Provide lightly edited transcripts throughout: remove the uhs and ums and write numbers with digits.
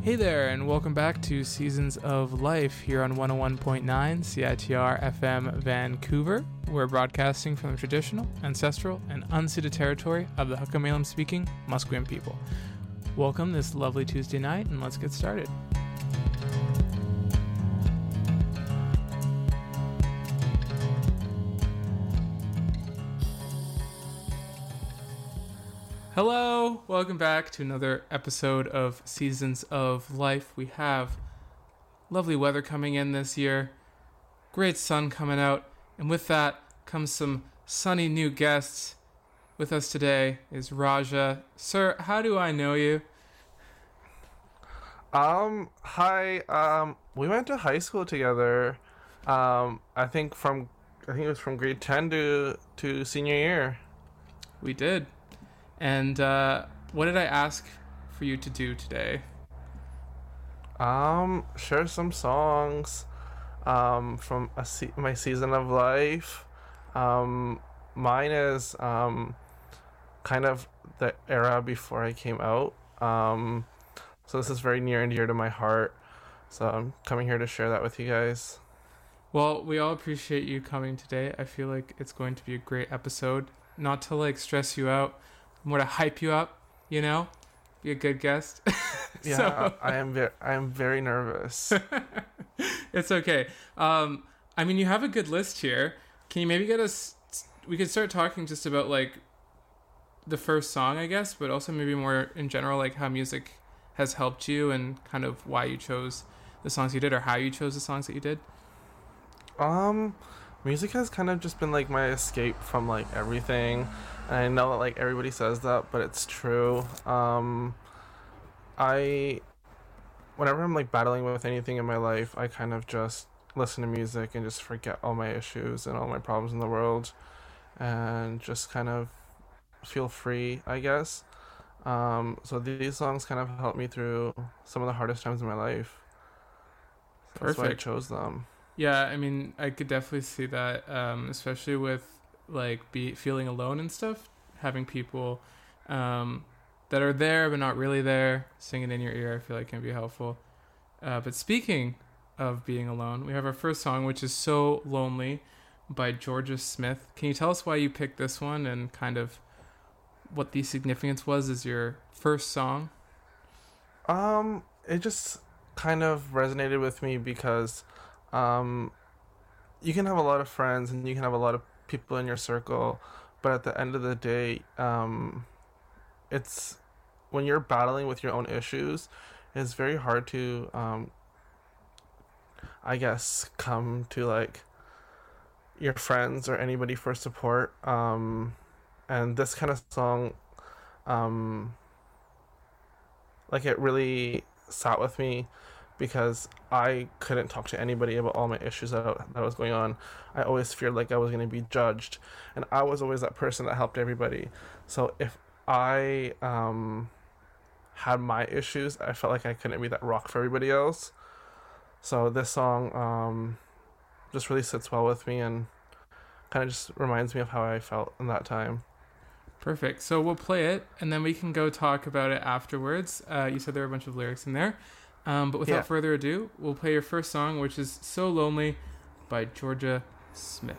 Hey there, and welcome back to Seasons of Life here on 101.9 CITR FM Vancouver. We're broadcasting from the traditional, ancestral, and unceded territory of the Huk'umalam-speaking Musqueam people. Welcome this lovely Tuesday night, and let's get started. Hello, welcome back to another episode of Seasons of Life. We have lovely weather coming in this year, great sun coming out, and with that comes some sunny new guests. With us today is Raja. Sir, how do I know you? Hi, we went to high school together. I think it was from grade 10 to senior year. We did. And what did I ask for you to do today? Share some songs from my season of life. Mine is kind of the era before I came out. So this is very near and dear to my heart. So I'm coming here to share that with you guys. Well, we all appreciate you coming today. I feel like it's going to be a great episode. Not to stress you out, more to hype you up, be a good guest. Yeah, so. I am very nervous. It's okay. You have a good list here. Can you maybe we could start talking just about the first song, I guess, but also maybe more in general, how music has helped you and kind of why you chose the songs you did, or how you chose the songs that you did. Music has kind of just been my escape from everything. And I know that everybody says that, but it's true. Whenever I'm battling with anything in my life, I kind of just listen to music and just forget all my issues and all my problems in the world, and just kind of feel free, I guess. So these songs kind of helped me through some of the hardest times in my life. So that's why I chose them. Yeah, I could definitely see that, especially with feeling alone and stuff. Having people that are there but not really there singing in your ear, I feel like can be helpful. But speaking of being alone, we have our first song, which is "So Lonely" by Jorja Smith. Can you tell us why you picked this one and kind of what the significance was as your first song? It just kind of resonated with me because you can have a lot of friends and you can have a lot of people in your circle, but at the end of the day, it's when you're battling with your own issues, it's very hard to I guess come to your friends or anybody for support, and this kind of song it really sat with me because I couldn't talk to anybody about all my issues that was going on. I always feared I was going to be judged, and I was always that person that helped everybody. So if I had my issues, I felt like I couldn't be that rock for everybody else. So this song just really sits well with me and kind of just reminds me of how I felt in that time. Perfect. So we'll play it, and then we can go talk about it afterwards. You said there were a bunch of lyrics in there. But without further ado, we'll play your first song, which is "So Lonely" by Jorja Smith.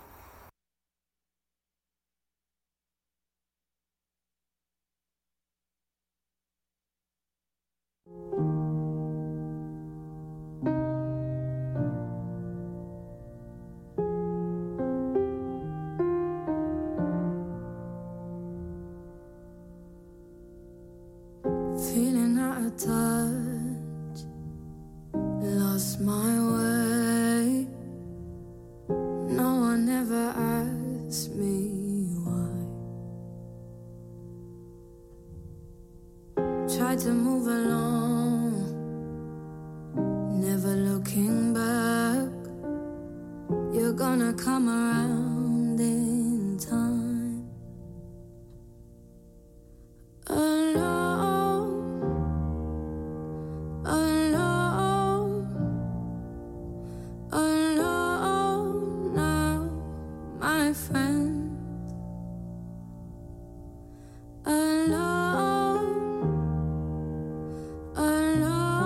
Feeling out of touch, lost my way. No one ever asked me why. Tried to move along, never looking back. You're gonna come around in time. Alone now, my friend. Alone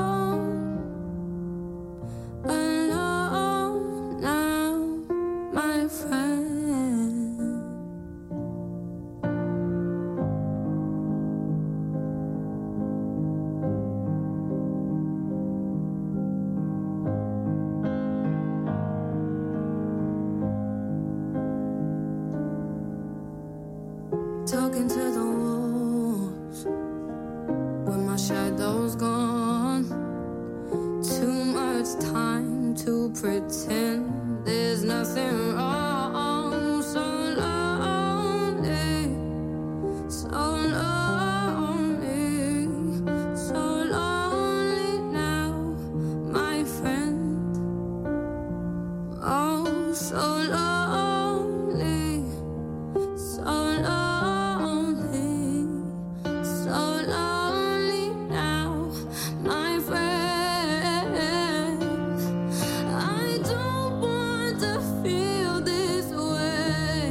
shadow's gone. Too much time to pretend there's nothing wrong. So lonely, so lonely, so lonely now, my friend. Oh, so lonely, so lonely, so lonely now, my friend. I don't want to feel this way,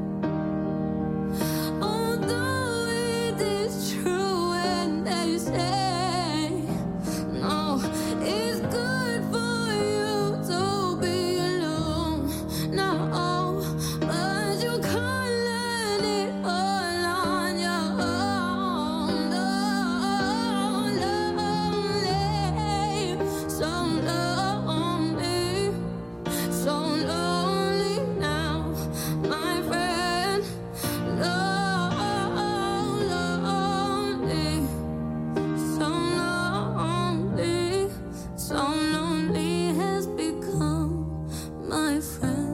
although it is true when they say no, it's good for you to be alone. No, but you can't learn it all on your own. Lonely, so lonely, so lonely now, my friend. Lonely, so lonely, so lonely has become my friend.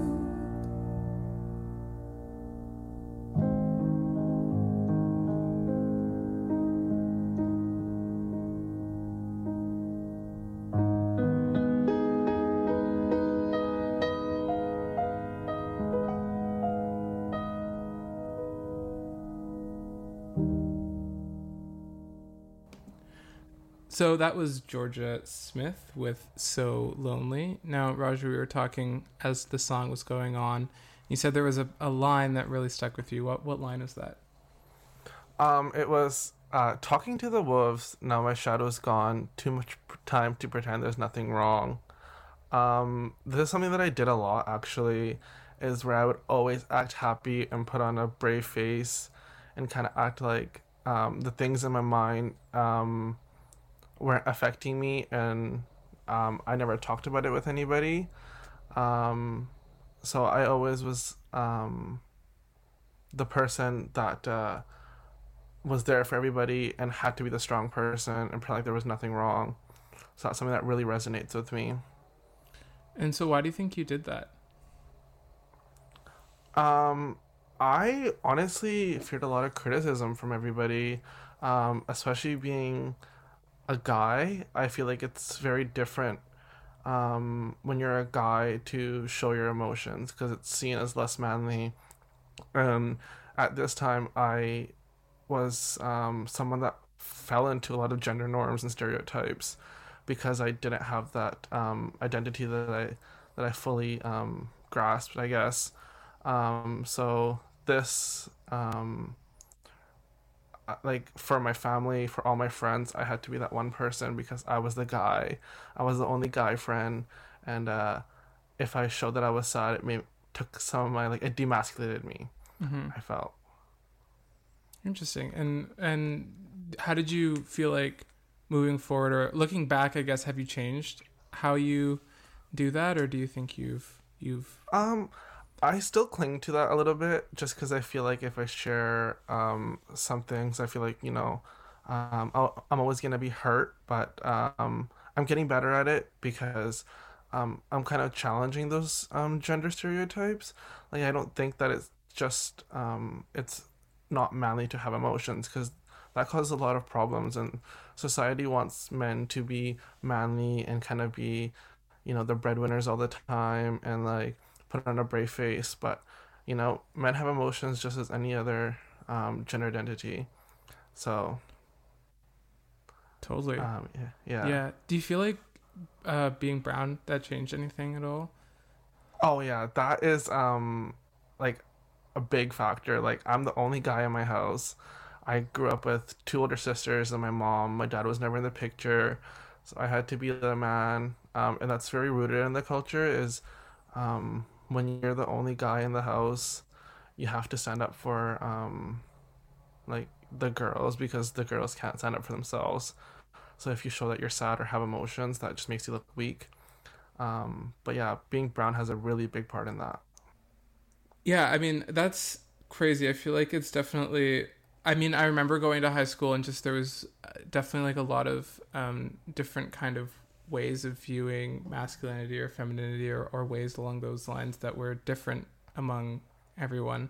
So that was Georgia Smith with So Lonely. Now, Roger, we were talking as the song was going on. You said there was a line that really stuck with you. What line is that? It was talking to the wolves. Now my shadow's gone. Too much time to pretend there's nothing wrong. This is something that I did a lot actually, is where I would always act happy and put on a brave face, and kind of act like the things in my mind weren't affecting me, and I never talked about it with anybody. So I always was the person that was there for everybody and had to be the strong person and pretend like there was nothing wrong. So that's something that really resonates with me. And so why do you think you did that? I honestly feared a lot of criticism from everybody, especially being a guy. I feel like it's very different when you're a guy to show your emotions because it's seen as less manly. And at this time, I was someone that fell into a lot of gender norms and stereotypes because I didn't have that identity that I fully grasped, I guess. So this like for my family, for all my friends, I had to be that one person because I was the guy. I was the only guy friend, and if I showed that I was sad, took some of my, like, it demasculated me. Mm-hmm. I felt. Interesting. And how did you feel like moving forward, or looking back, I guess, have you changed how you do that, or do you think you've I still cling to that a little bit just because I feel like if I share some things, I feel like, I'm always going to be hurt, but I'm getting better at it because I'm kind of challenging those gender stereotypes. Like, I don't think that it's just, it's not manly to have emotions because that causes a lot of problems, and society wants men to be manly and kind of be, the breadwinners all the time and, like, put on a brave face, but men have emotions just as any other gender identity. So totally yeah. Do you feel like being brown, that changed anything at all? Oh yeah, that is like a big factor. Like, I'm the only guy in my house. I grew up with two older sisters and my mom. My dad was never in the picture, so I had to be the man, and that's very rooted in the culture, is when you're the only guy in the house, you have to stand up for like the girls, because the girls can't stand up for themselves. So if you show that you're sad or have emotions, that just makes you look weak. But yeah, being brown has a really big part in that. Yeah, I mean, that's crazy. I feel like it's definitely I mean, I remember going to high school and just there was definitely like a lot of different kind of ways of viewing masculinity or femininity or ways along those lines that were different among everyone.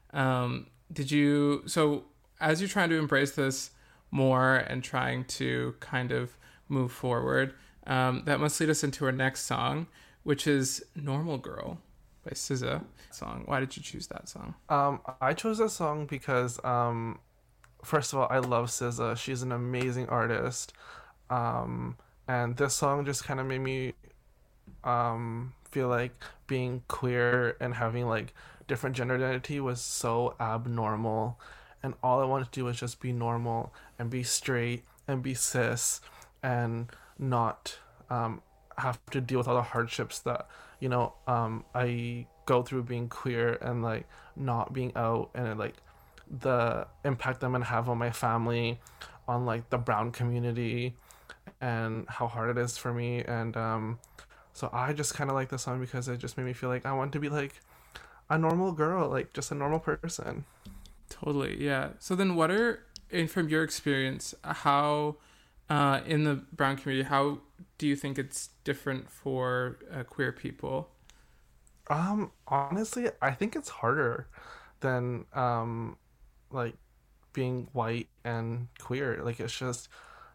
So as you're trying to embrace this more and trying to kind of move forward, that must lead us into our next song, which is Normal Girl by SZA. Why did you choose that song? I chose that song because, first of all, I love SZA. She's an amazing artist. And this song just kind of made me feel like being queer and having like different gender identity was so abnormal. And all I wanted to do was just be normal and be straight and be cis and not have to deal with all the hardships that, I go through being queer and like not being out, and like the impact I'm gonna have on my family, on like the brown community, and how hard it is for me. And so I just kind of like the song because it just made me feel like I want to be like a normal girl, like just a normal person. Totally, yeah. So then from your experience, how in the brown community, how do you think it's different for queer people? Honestly, I think it's harder than like being white and queer. Like it's just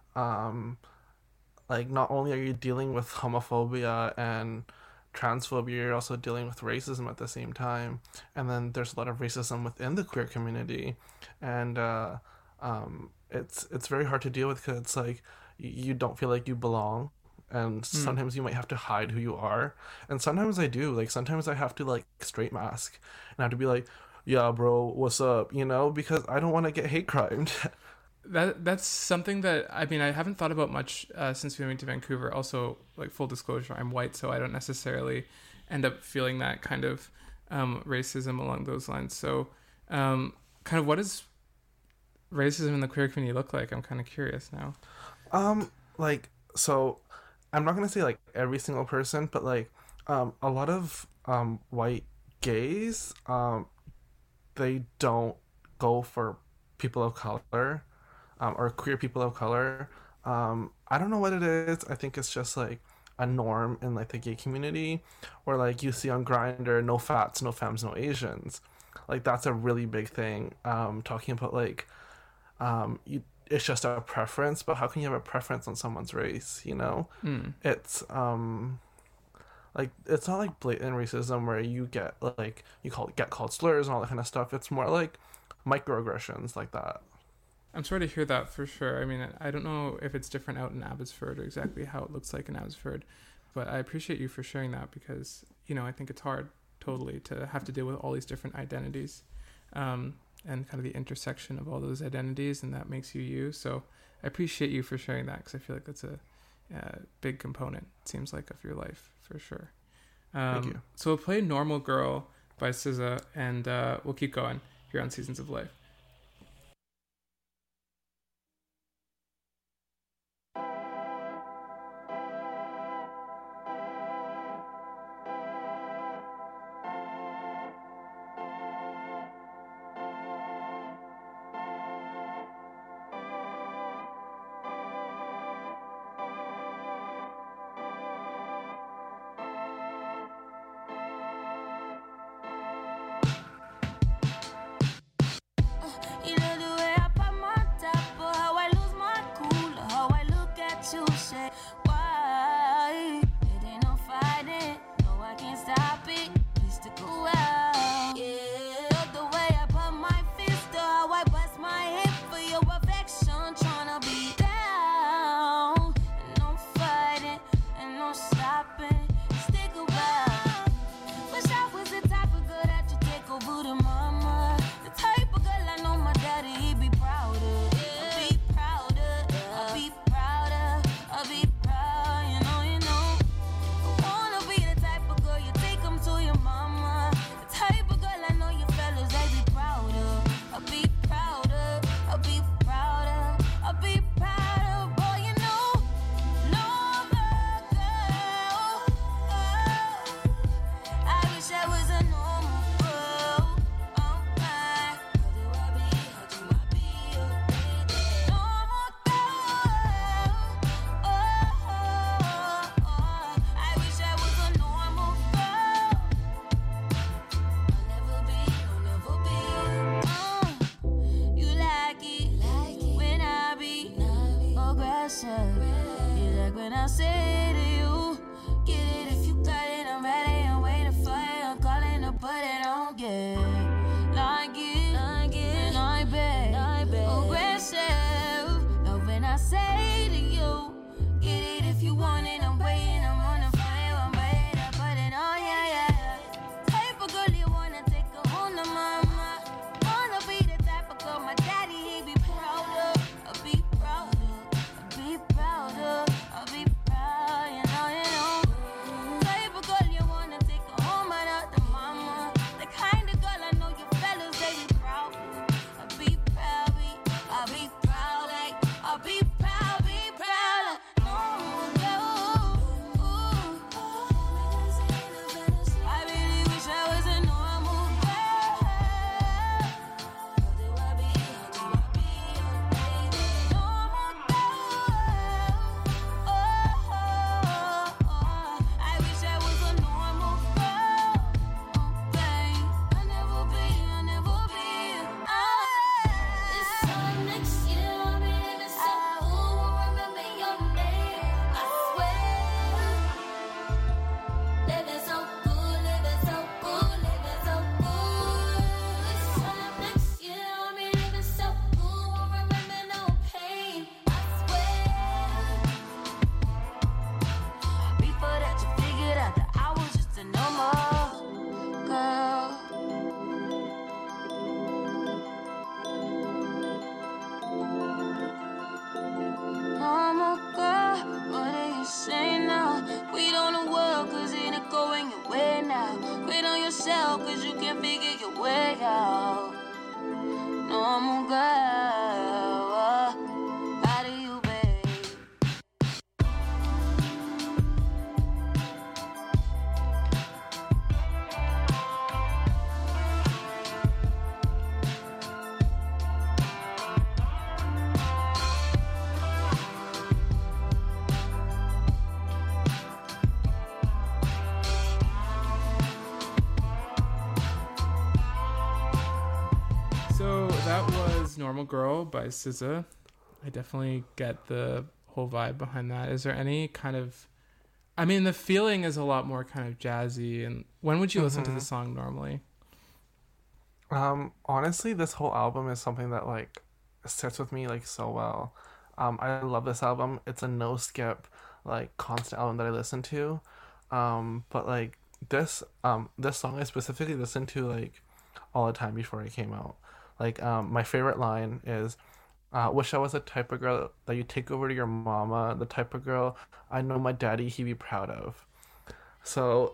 like not only are you dealing with homophobia and transphobia, you're also dealing with racism at the same time. And then there's a lot of racism within the queer community, and it's very hard to deal with because it's like you don't feel like you belong, and sometimes you might have to hide who you are, and sometimes I do. Like sometimes I have to like straight mask and I have to be like, yeah bro, what's up, because I don't want to get hate crimed. That's something that, I mean, I haven't thought about much since moving to Vancouver. Also, like full disclosure, I'm white, so I don't necessarily end up feeling that kind of racism along those lines. So kind of what does racism in the queer community look like? I'm kind of curious now. Like, so I'm not gonna say like every single person, but like a lot of white gays, they don't go for people of color, or queer people of color. I don't know what it is. I think it's just like a norm in like the gay community, where like you see on Grindr, no fats, no femmes, no Asians. Like that's a really big thing. Talking about like it's just a preference, but how can you have a preference on someone's race? It's like it's not like blatant racism where you get like get called slurs and all that kind of stuff. It's more like microaggressions like that. I'm sorry to hear that for sure. I mean, I don't know if it's different out in Abbotsford or exactly how it looks like in Abbotsford, but I appreciate you for sharing that because, I think it's hard totally to have to deal with all these different identities, and kind of the intersection of all those identities, and that makes you you. So I appreciate you for sharing that because I feel like that's a big component, it seems like, of your life for sure. Thank you. So we'll play Normal Girl by SZA, and we'll keep going here on Seasons of Life. pressure. You like when I say to you, get it if you got it, I'm ready, I'm waiting for it, I'm calling to put it on, yeah. Like it, I bet, aggressive. Love when I say to you, get it if you want it, I'm waiting, I'm on the fire, I'm ready to put it on, yeah. Type of girl you wanna take her home to mama. Wanna be the type of girl my daddy, he be proud of. I'll be proud of, I'll be proud of, I'll be proud, you know. Type of girl you wanna take her home and out to mama. The kind of girl I know you fellas, they be proud of. I'll be proud, I'll be proud, like, I'll be proud, be proud. I really wish I was a normal girl. Normal girl. I wish I was a normal girl. I'll never be. This time next year, I'll be living so cool. Won't remember your name. I swear. Living so good, living so good, living so good. This time next year, I'll be living so cool. Won't remember no pain. I swear. Before that, you figured out that I was just a normal girl. Normal girl, what do you say now? Quit on the world, cause it ain't going your way now. Quit on yourself, cause you can't figure your way out. Normal girl, how do you, babe? So that was Normal Girl by SZA. I definitely get the whole vibe behind that. Is there any kind of... I mean, the feeling is a lot more kind of jazzy. And when would you listen to the song normally? Honestly, this whole album is something that like sits with me like so well. I love this album. It's a no skip, like constant album that I listen to. But like this song I specifically listened to like all the time before it came out. Like my favorite line is, wish I was the type of girl that you take over to your mama, the type of girl I know my daddy he'd be proud of. So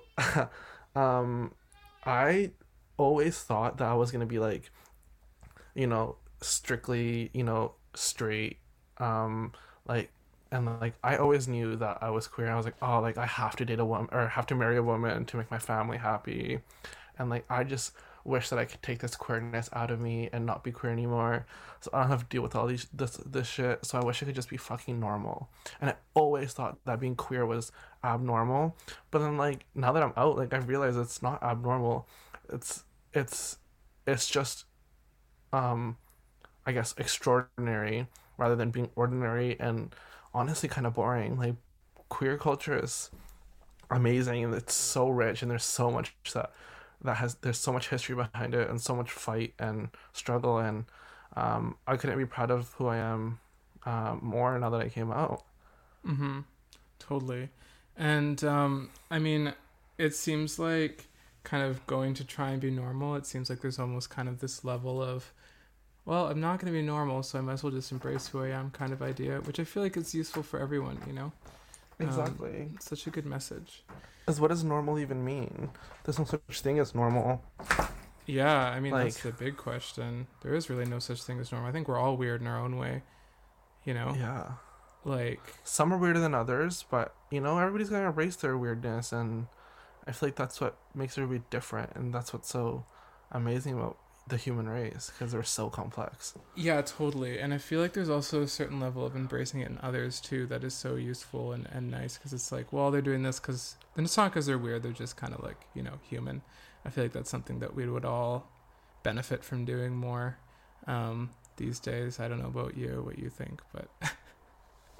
I always thought that I was gonna be like, you know, strictly, you know, straight, like, and like I always knew that I was queer. I was like, oh, like I have to date a woman or have to marry a woman to make my family happy, and like I just wish that I could take this queerness out of me and not be queer anymore, so I don't have to deal with all this shit. So I wish I could just be fucking normal. And I always thought that being queer was abnormal, but then like now that I'm out, like I realize it's not abnormal. It's just I guess extraordinary rather than being ordinary and honestly kind of boring. Like queer culture is amazing and it's so rich and there's so much there's so much history behind it and so much fight and struggle, and I couldn't be proud of who I am more now that I came out. Totally. And I mean, it seems like kind of going to try and be normal, it seems like there's almost kind of this level of, well, I'm not going to be normal, so I might as well just embrace who I am kind of idea, which I feel like is useful for everyone, you know? Exactly. It's such a good message. Because what does normal even mean? There's no such thing as normal. Yeah, I mean, Like- that's the big question. There is really no such thing as normal. I think we're all weird in our own way, you know? Yeah. Like, Some are weirder than others, but, you know, everybody's going to embrace their weirdness, and I feel like that's what makes everybody different, and that's what's so amazing about the human race, because they're so complex. yeah, totally. And I feel like there's also a certain level of embracing it in others, too, that is so useful and nice, because it's like, well, they're doing this because... And it's not because they're weird, they're just kind of like, you know, human. I feel like that's something that we would all benefit from doing more these days. I don't know about you, what you think, but...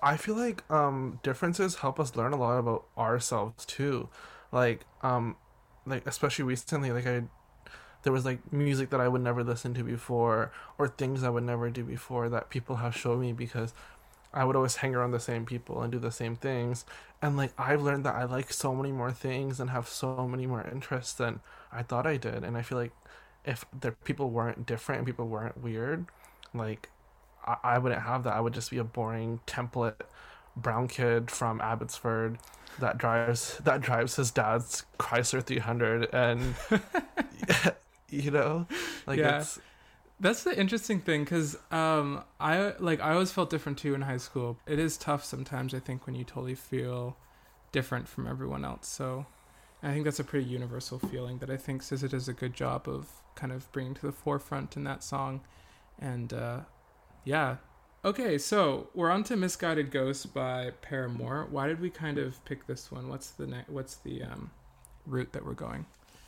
I feel like differences help us learn a lot about ourselves too. Like like especially recently, like I there was like music that I would never listen to before, or things I would never do before that people have shown me, because I would always hang around the same people and do the same things. And like I've learned that I like so many more things and have so many more interests than I thought I did. And I feel like if the people weren't different and people weren't weird, like I wouldn't have that. I would just be a boring template brown kid from Abbotsford that drives his dad's Chrysler 300, and you know, like Yeah. it's That's the interesting thing, because I always felt different too in high school. It is tough sometimes, I think, when you totally feel different from everyone else. So I think that's a pretty universal feeling that I think SZA does a good job of kind of bringing to the forefront in that song. And yeah. Okay, so we're on to Misguided Ghosts by Paramore. Why did we kind of pick this one? What's the route that we're going?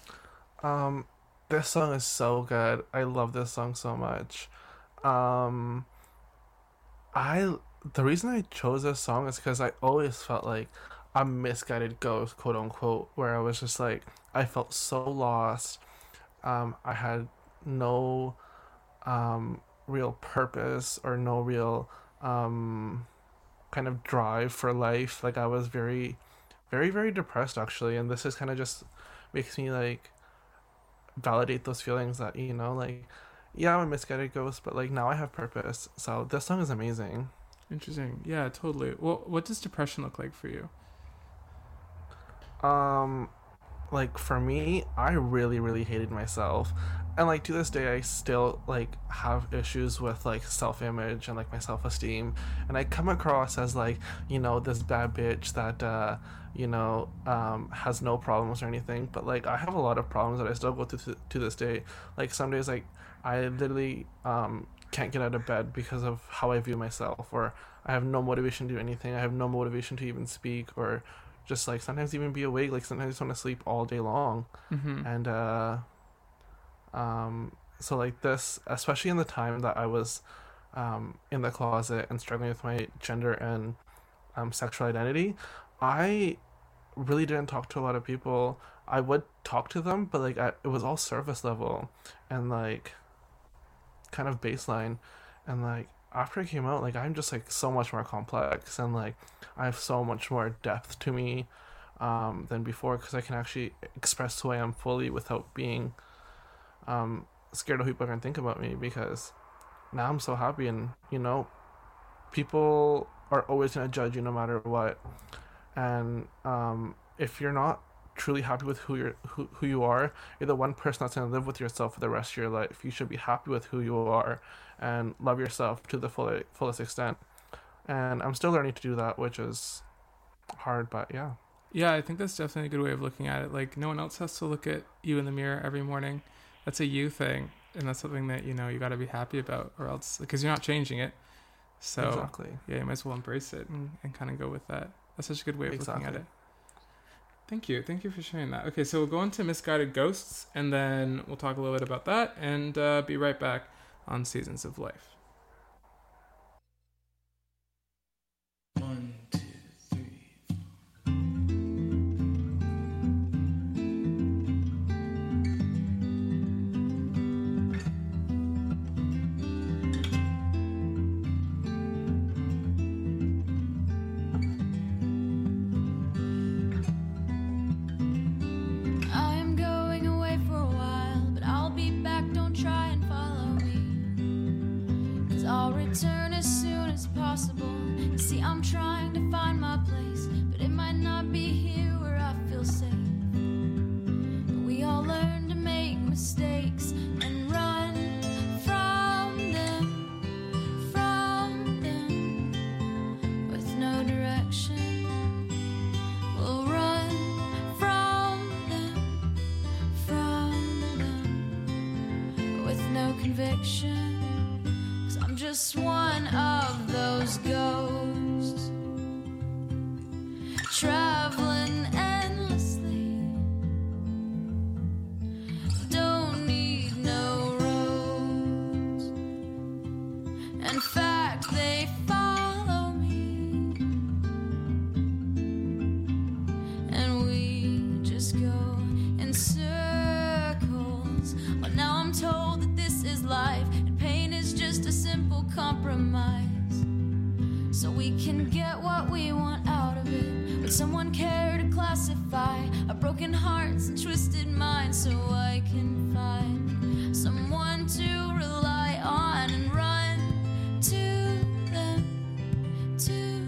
this song is so good. I love this song so much. Um I the reason I chose this song is because I always felt like a misguided ghost, quote unquote, where I was just like I felt so lost. I had no real purpose or no real kind of drive for life. Like I was very, very, very depressed actually, and this is kind of just makes me like validate those feelings that, you know, like yeah, I'm a misguided ghost, but like now I have purpose. So this song is amazing. Interesting. Yeah, totally. Well, what does depression look like for you? Um, like for me, I really, really hated myself, and like to this day, I still like have issues with like self-image and like my self-esteem, and I come across as like, you know, this bad bitch that has no problems or anything, but like I have a lot of problems that I still go through to this day. Like some days, like I literally can't get out of bed because of how I view myself, or I have no motivation to do anything. I have no motivation to even speak, or just like sometimes even be awake. Like sometimes I just want to sleep all day long. Mm-hmm. And so like this, especially in the time that I was in the closet and struggling with my gender and sexual identity, I really didn't talk to a lot of people. I would talk to them, but like it was all surface level and like kind of baseline. And like after I came out, like I'm just like so much more complex, and like I have so much more depth to me than before, because I can actually express who I am fully without being scared of what people are gonna think about me, because now I'm so happy. And you know, people are always gonna judge you no matter what. And if you're not truly happy with who you are, you're the one person that's gonna live with yourself for the rest of your life. You should be happy with who you are and love yourself to the fullest extent. And I'm still learning to do that, which is hard, but yeah. Yeah, I think that's definitely a good way of looking at it. Like, no one else has to look at you in the mirror every morning. That's a you thing, and that's something that, you know, you got to be happy about, or else, because you're not changing it. So Exactly. yeah, you might as well embrace it and kind of go with that. That's such a good way of looking at Exactly. it. Thank you for sharing that. Okay, so we'll go into Misguided Ghosts, and then we'll talk a little bit about that, and be right back on Seasons of Life. 1, 2, 3. I am going away for a while, but I'll be back, don't try and follow me. 'Cause I'll return as soon as possible. You see, I'm trying to find my place, but it might not be here where I feel safe. We all learn to make mistakes and run from them, with no direction. We'll run from them, with no conviction. 'Cause I'm just one of those ghosts, traveling endlessly. Don't need no roads. In fact, they follow me. we want out of it. Would someone care to classify our broken hearts and twisted minds so I can find someone to rely on and run to them,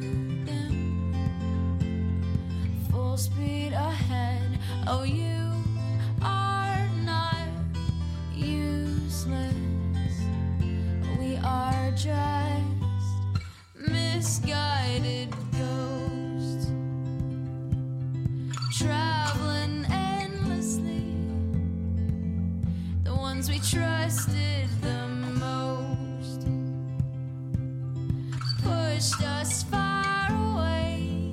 full speed ahead. Oh, you are not useless. We are just misguided ghosts, traveling endlessly. The ones we trusted the most pushed us far away,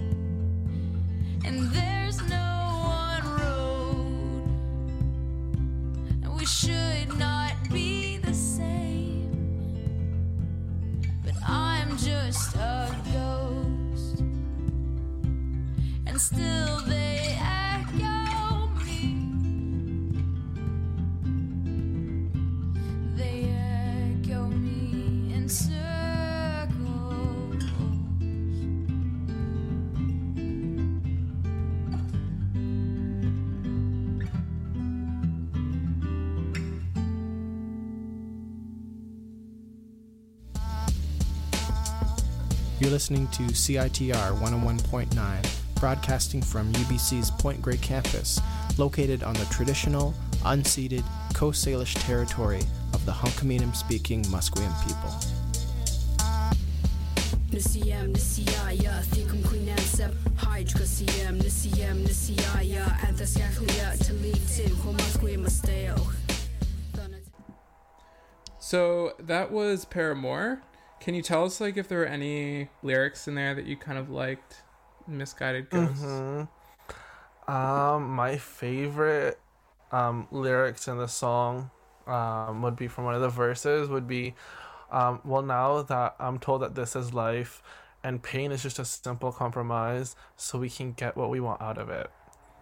and there's no one road, and we should not be the same. But I'm just a ghost, and still they echo me. They echo me in circles. You're listening to CITR 101.9, broadcasting from UBC's Point Grey campus, located on the traditional, unceded Coast Salish territory of the Hunkaminam-speaking Musqueam people. Nisiyam nisiyaya thikum queenansep hydra siyam nisiyaya anthasyakhlia talitim homasque masteo. So that was Paramore. Can you tell us, like, if there were any lyrics in there that you kind of liked? Misguided Ghosts. My favorite lyrics in the song would be from one of the verses would be, well, now that I'm told that this is life and pain is just a simple compromise so we can get what we want out of it.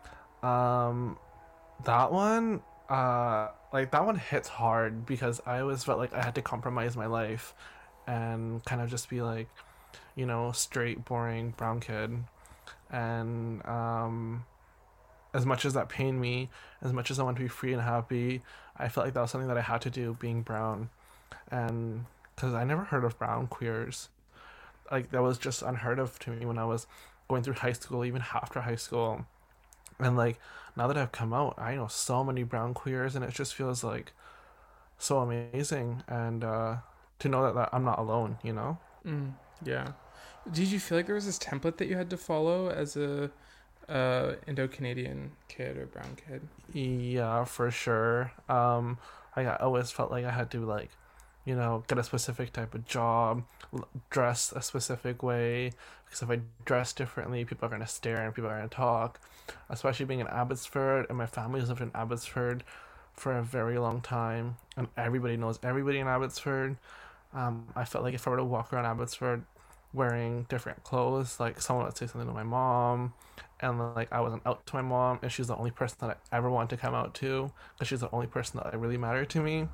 That one, that one hits hard because I always felt like I had to compromise my life and kind of just be like, you know, straight, boring, brown kid. And as much as that pained me, as much as I want to be free and happy, I felt like that was something that I had to do, being brown. And because I never heard of brown queers. Like, that was just unheard of to me when I was going through high school, even after high school. And, like, now that I've come out, I know so many brown queers, and it just feels, like, so amazing. And to know that I'm not alone, you know? Yeah. Did you feel like there was this template that you had to follow as a Indo-Canadian kid or brown kid? Yeah, for sure. I always felt like I had to, like, you know, get a specific type of job, dress a specific way, because if I dress differently, people are going to stare and people are going to talk. Especially being in Abbotsford, and my family has lived in Abbotsford for a very long time, and everybody knows everybody in Abbotsford. I felt like if I were to walk around Abbotsford wearing different clothes, like, someone would say something to my mom, and, like, I wasn't out to my mom, and she's the only person that I ever wanted to come out to, because she's the only person that really mattered to me.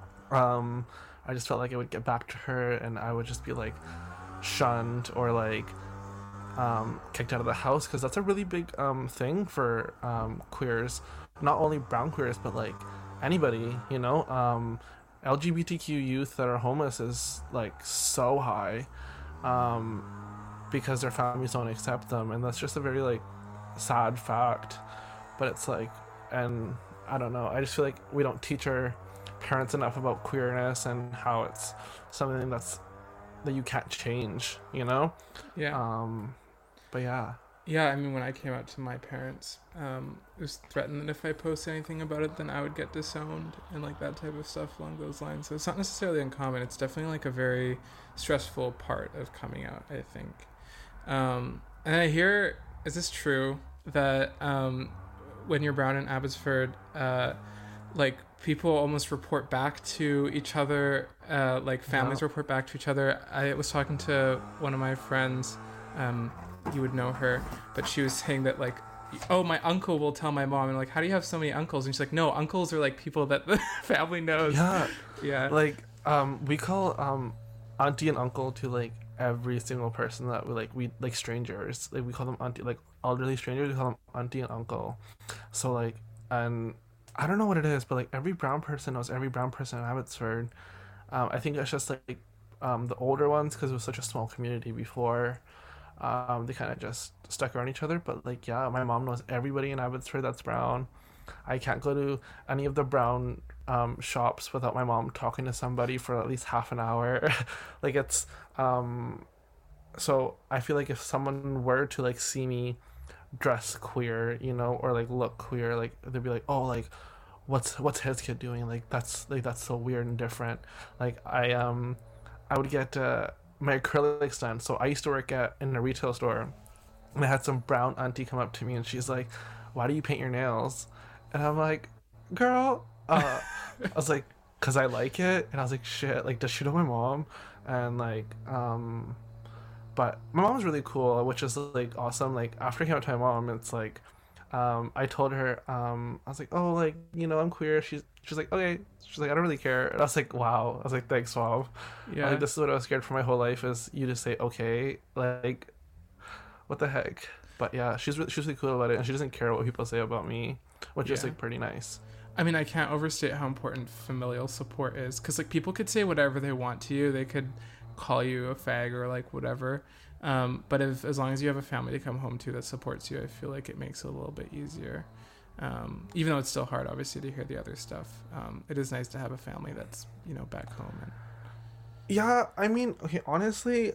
I just felt like I would get back to her, and I would just be, like, shunned or, like, kicked out of the house, because that's a really big thing for queers, not only brown queers, but, like, anybody, you know. LGBTQ youth that are homeless is, like, so high because their families don't accept them, and that's just a very, like, sad fact. But it's like, and I don't know, I just feel like we don't teach our parents enough about queerness and how it's something that you can't change, you know? Yeah. But yeah. Yeah, I mean, when I came out to my parents, it was threatened that if I posted anything about it, then I would get disowned and, like, that type of stuff along those lines. So it's not necessarily uncommon. It's definitely, like, a very stressful part of coming out, I think. And I hear, is this true, that when you're brown in Abbotsford, like, people almost report back to each other, like, families report back to each other. I was talking to one of my friends, you would know her, but she was saying that, like, oh, my uncle will tell my mom, and, like, how do you have so many uncles? And she's like, no, uncles are, like, people that the family knows. Yeah. Yeah. Like, we call auntie and uncle to, like, every single person that we like strangers. Like we call them auntie, like elderly strangers. We call them auntie and uncle. So like, and I don't know what it is, but like every brown person knows every brown person in Abbotsford. I think it's just like the older ones, because it was such a small community before. They kind of just stuck around each other. But like, yeah, my mom knows everybody in Abbotsford that's brown. I can't go to any of the brown shops without my mom talking to somebody for at least half an hour. Like it's so I feel like if someone were to like see me dress queer, you know, or like look queer, like they'd be like, oh, like what's his kid doing? Like that's so weird and different. Like I would get my acrylics done. So I used to work in a retail store, and I had some brown auntie come up to me, and she's like, why do you paint your nails? And I'm like, girl, I was like, cause I like it. And I was like, shit, like, does she know my mom? And like, but my mom's really cool, which is like awesome. Like after I came out to my mom, it's like, I told her, I was like, oh, like, you know, I'm queer. She's like, okay. She's like, I don't really care. And I was like, wow. I was like, thanks, mom. Yeah. Like, this is what I was scared for my whole life, is you just say, okay, like, what the heck? But yeah, she's really cool about it, and she doesn't care what people say about me, which is like pretty nice. I mean, I can't overstate how important familial support is, because like people could say whatever they want to you. They could call you a fag or like whatever. But as long as you have a family to come home to that supports you, I feel like it makes it a little bit easier. Even though it's still hard, obviously, to hear the other stuff. It is nice to have a family that's, you know, back home. And yeah, I mean, okay, honestly,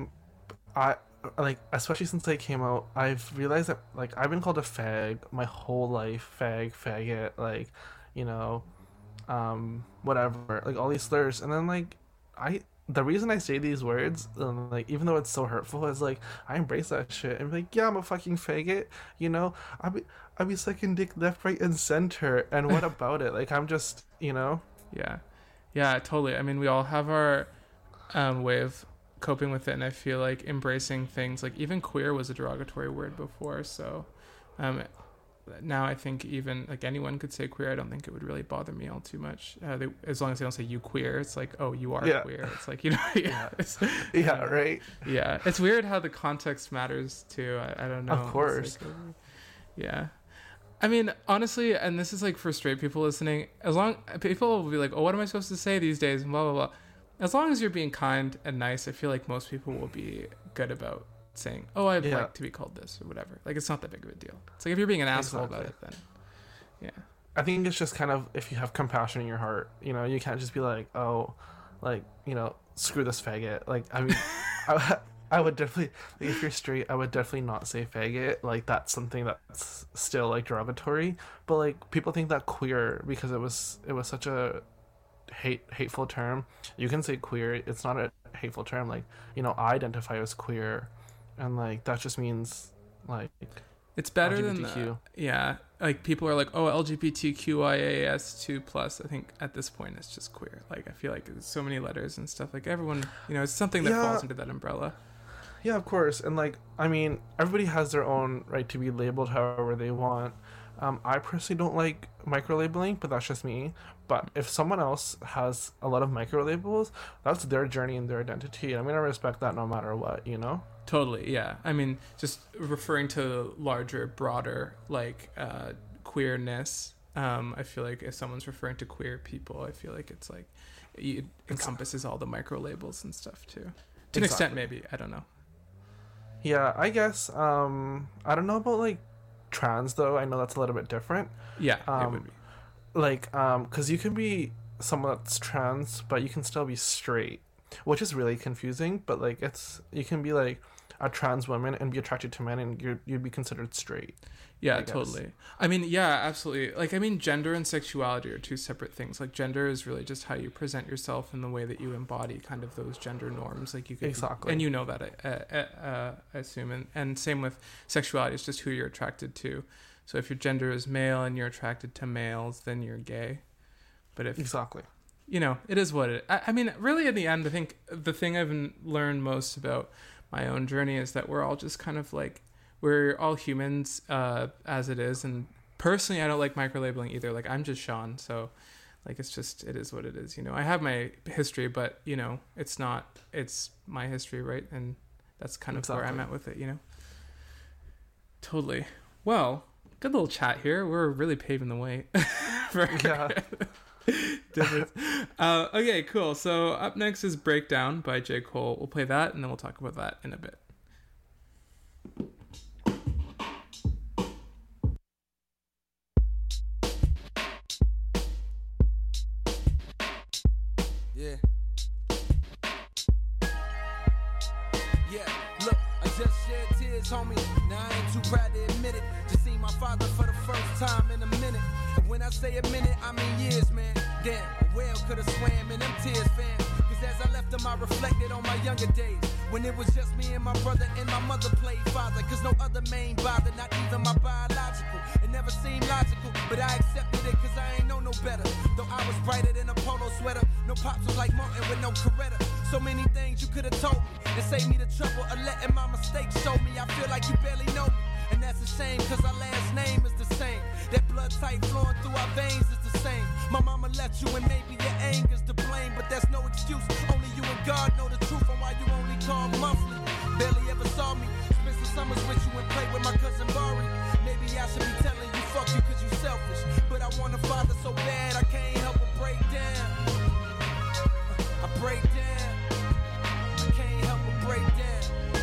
I like, especially since I came out, I've realized that like I've been called a fag my whole life, faggot, like, you know, whatever, like all these slurs, and then like the reason I say these words, like, even though it's so hurtful, is like I embrace that shit and be like, yeah, I'm a fucking faggot, you know. I'll be sucking dick left, right, and center, and what about it? Like, I'm just, you know. Yeah, totally. I mean, we all have our way of coping with it, and I feel like embracing things, like even queer was a derogatory word before, so now I think even like anyone could say queer. I don't think it would really bother me all too much, as long as they don't say you queer. It's like, oh, you are queer. It's like, you know. Yeah, right. Yeah, it's weird how the context matters too. I don't know, of course. Like, yeah, I mean, honestly, and this is like for straight people listening, as long people will be like, oh, what am I supposed to say these days, and blah blah blah. As long as you're being kind and nice, I feel like most people will be good about saying, oh, I'd like to be called this or whatever. Like, it's not that big of a deal. It's like if you're being an asshole about it, then yeah. I think it's just kind of, if you have compassion in your heart, you know, you can't just be like, oh, like, you know, screw this faggot. Like, I mean, I would definitely, like, if you're straight, I would definitely not say faggot. Like, that's something that's still like derogatory. But like, people think that queer, because it was such a hateful term. You can say queer, it's not a hateful term. Like, you know, I identify as queer, and like that just means like it's better LGBTQ. than yeah, like people are like, oh, LGBTQIAS2+. I think at this point it's just queer. Like, I feel like there's so many letters and stuff, like everyone, you know, it's something that falls into that umbrella. Yeah, of course. And like, I mean, everybody has their own right to be labeled however they want. I personally don't like micro-labeling, but that's just me. But if someone else has a lot of micro-labels, that's their journey and their identity. I'm going to respect that no matter what, you know? Totally, yeah. I mean, just referring to larger, broader, like, queerness, I feel like if someone's referring to queer people, I feel like it's like, it encompasses all the micro-labels and stuff, too. To an extent, maybe. I don't know. Yeah, I guess. I don't know about, like, trans, though. I know that's a little bit different. Yeah, it would be. Like, because you can be someone that's trans, but you can still be straight, which is really confusing. But like, you can be like a trans woman and be attracted to men, and you'd be considered straight. Yeah, totally. I mean, yeah, absolutely. Like, I mean, gender and sexuality are two separate things. Like, gender is really just how you present yourself and the way that you embody kind of those gender norms. Like, you could, exactly, and you know that, I assume. And same with sexuality. It's just who you're attracted to. So if your gender is male and you're attracted to males, then you're gay. But if exactly, you know, it is what it is. I mean, really, in the end, I think the thing I've learned most about my own journey is that we're all just kind of like, we're all humans as it is. And personally, I don't like micro-labeling either. Like, I'm just Sean. So Like, it is what it is, you know. I have my history, but, you know, it's my history, right? And that's kind of where I'm at with it, you know. Totally. Well, good little chat here. We're really paving the way for difference. Okay, cool. So up next is Breakdown by J. Cole. We'll play that, and then we'll talk about that in a bit. Yeah. Yeah, look, I just shed tears, homie. Now I ain't too proud to admit it. Just seen my father for the first time in a minute. And when I say a minute, I mean years, man. Damn, a whale could have swam in them tears, fam. Cause as I left them, I reflected on my younger days. When it was just me and my brother and my mother played father. Cause no other main bothered, not even my biological. It never seemed logical, but I accepted it cause I ain't know no better. Though I was brighter than a polo sweater. No pops was like Martin with no Coretta. So many things you could've told me and saved me the trouble of letting my mistakes show me. I feel like you barely know me. And that's a shame cause our last name is the same. That blood type flowing through our veins is the same. My mama left you and maybe your anger's to blame. But that's no excuse, only you and God know the truth on why you only call monthly. Barely ever saw me, spent some summers with you and played with my cousin Bari. Maybe I should be telling you fuck you cause you selfish. But I want a father so bad I can't help but break down. I break down, I can't help but break down.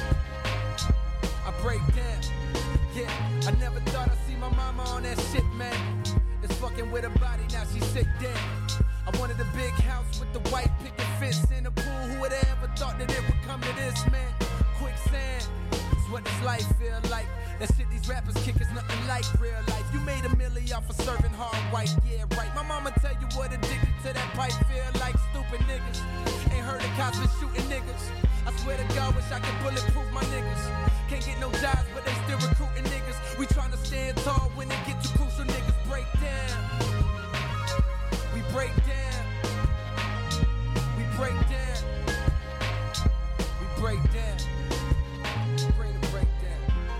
I break down. Yeah, I never thought I'd see my mama on that shit, man. It's fucking with her body, now she sick dead. I wanted a big house with the white picket fence in the pool. Who would have ever thought that it would come to this, man? Quicksand, it's what this life feel like. That shit these rappers kick is nothing like real life. You made $1 million off of serving hard white, yeah, right. My mama tell you what addicted to that pipe feel like. Stupid niggas, ain't heard the cops been shooting niggas. I swear to God, wish I could bulletproof my niggas. Can't get no jobs, but they still recruiting niggas. We tryna stand tall when it get too crucial. Niggas break down. We break down. We break down. We break down. Bring the break down.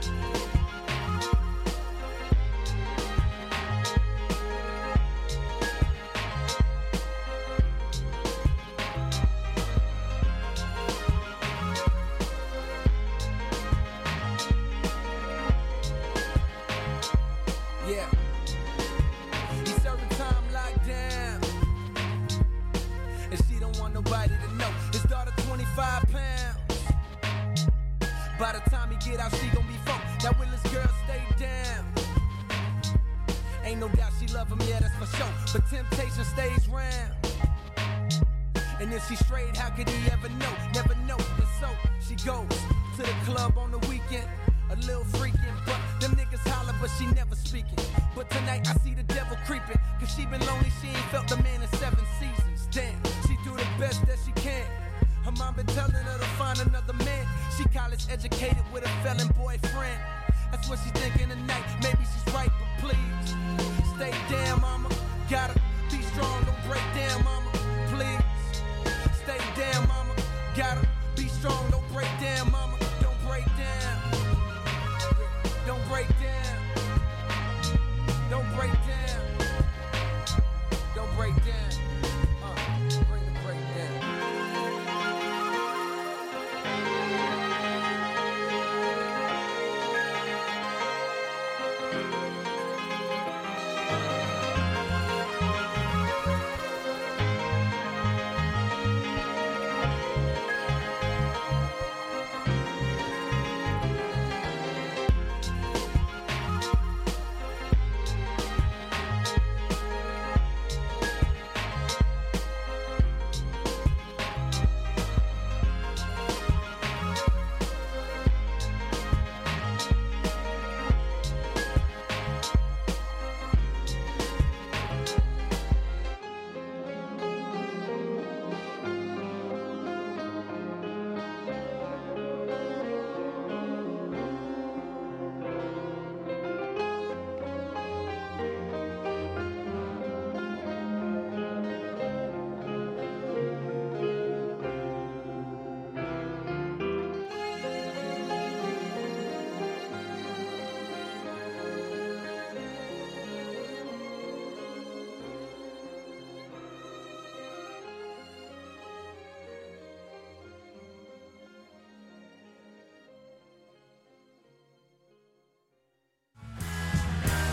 Yeah. He's serving time locked down. And she don't want nobody to know. His daughter 25 pounds. By the time he get out, she gon' be folk. That Willis girl stay down. Ain't no doubt she love him, yeah, that's for sure. But temptation stays round. And if she straight, how could he ever know? Never know. And so she goes to the club on the weekend. A little freaking, but them niggas holler, but she never speaking. But tonight I see the devil creeping. Cause she been lonely, she ain't felt the man in 7 seasons. Damn, she do the best that she can. Her mom been telling her to find another man. She college educated with a felon boyfriend. That's what she thinking tonight. Maybe she's right, but please stay down, mama. Gotta be strong, don't break down, mama. Please stay down, mama. Gotta be strong, don't break down, mama. Don't break down. Don't break down. Don't break down. Don't break down. Bring the break down.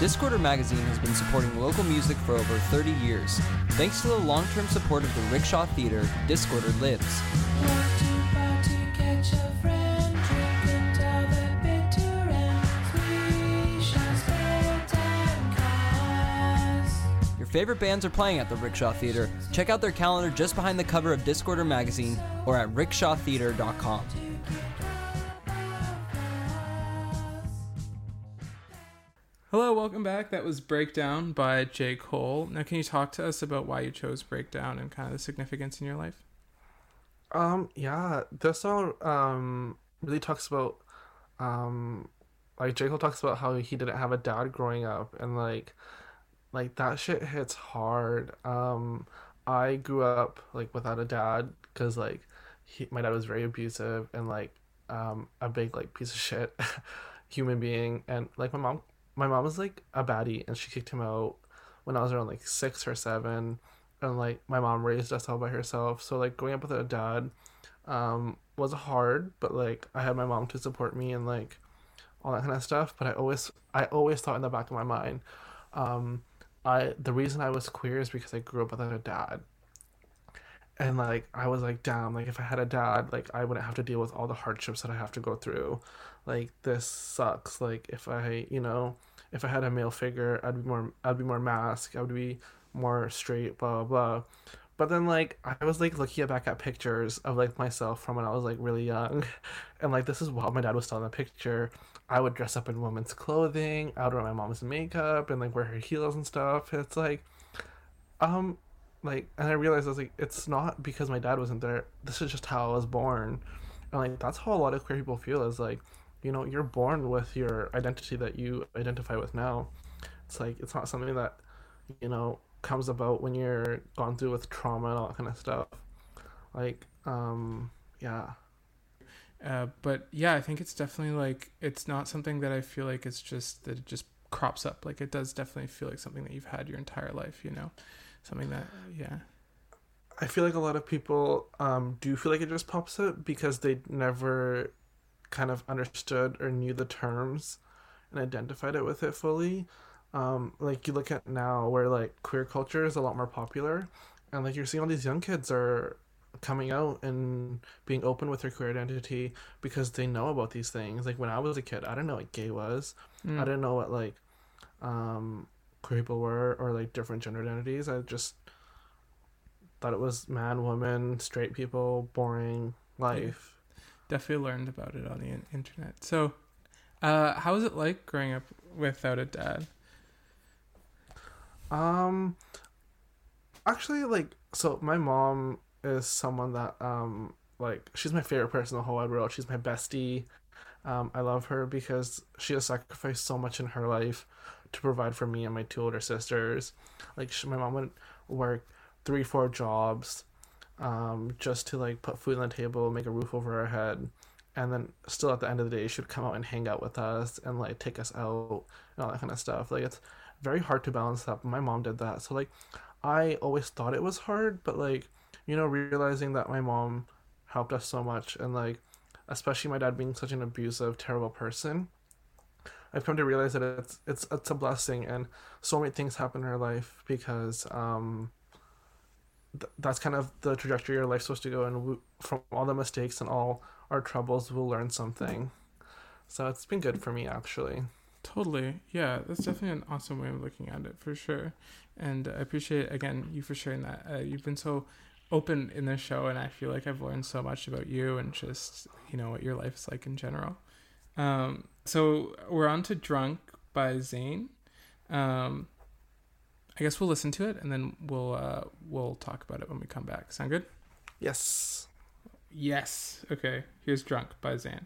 Discorder Magazine has been supporting local music for over 30 years. Thanks to the long-term support of the Rickshaw Theatre, Discorder lives. Your favorite bands are playing at the Rickshaw Theatre. Check out their calendar just behind the cover of Discorder Magazine or at rickshawtheatre.com. Hello, welcome back. That was Breakdown by J. Cole. Now, can you talk to us about why you chose Breakdown and kind of the significance in your life? Yeah, this song really talks about like J. Cole talks about how he didn't have a dad growing up, and like that shit hits hard. I grew up like without a dad because like my dad was very abusive and like a big like piece of shit human being, and like my mom was like a baddie, and she kicked him out when I was around like 6 or 7, and like my mom raised us all by herself. So like growing up without a dad was hard, but like I had my mom to support me and like all that kind of stuff. But I always thought in the back of my mind, the reason I was queer is because I grew up without a dad. And like I was like, damn, like if I had a dad, like I wouldn't have to deal with all the hardships that I have to go through. Like this sucks. Like if I had a male figure, I'd be more masked, I would be more straight, blah blah blah. But then like I was like looking back at pictures of like myself from when I was like really young, and like this is what my dad was still in the picture. I would dress up in women's clothing, I would wear my mom's makeup and like wear her heels and stuff. It's like like, and I realized I was like, it's not because my dad wasn't there. This is just how I was born. And like that's how a lot of queer people feel, is like, you know, you're born with your identity that you identify with now. It's like it's not something that, you know, comes about when you're gone through with trauma and all that kind of stuff. Like yeah. But yeah, I think it's definitely like, it's not something that I feel like it's just that it just crops up. Like it does definitely feel like something that you've had your entire life, you know, something that, yeah. I feel like a lot of people do feel like it just pops up because they never kind of understood or knew the terms and identified it with it fully. Like you look at now where like queer culture is a lot more popular, and like you're seeing all these young kids are coming out and being open with their queer identity because they know about these things. Like when I was a kid, I didn't know what gay was. I didn't know what like queer people were, or like different gender identities. I just thought it was man, woman, straight people, boring life. Definitely learned about it on the internet. So how was it like growing up without a dad? Actually, like, so my mom is someone that like she's my favorite person in the whole wide world. She's my bestie. I love her because she has sacrificed so much in her life to provide for me and my 2 older sisters. Like my mom would work 3-4 jobs just to like put food on the table, make a roof over our head, and then still at the end of the day she would come out and hang out with us and like take us out and all that kind of stuff. Like it's very hard to balance that, but my mom did that. So like I always thought it was hard, but like, you know, realizing that my mom helped us so much, and like especially my dad being such an abusive, terrible person, I've come to realize that it's a blessing, and so many things happen in our life because that's kind of the trajectory your life's supposed to go, and from all the mistakes and all our troubles we'll learn something. So it's been good for me, actually. Totally. Yeah, that's definitely an awesome way of looking at it, for sure. And I appreciate, again, you for sharing that. You've been so open in this show, and I feel like I've learned so much about you and just, you know, what your life is like in general. So we're on to Drunk by Zayn. I guess we'll listen to it, and then we'll talk about it when we come back. Sound good? Yes. Yes. Okay, here's Drunk by Zayn.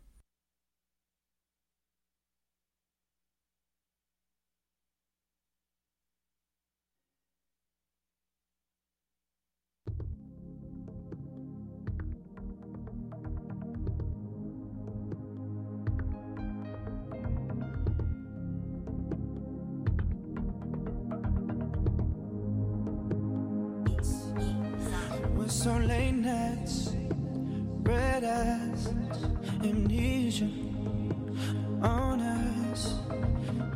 So late nights, red eyes, amnesia on us. Late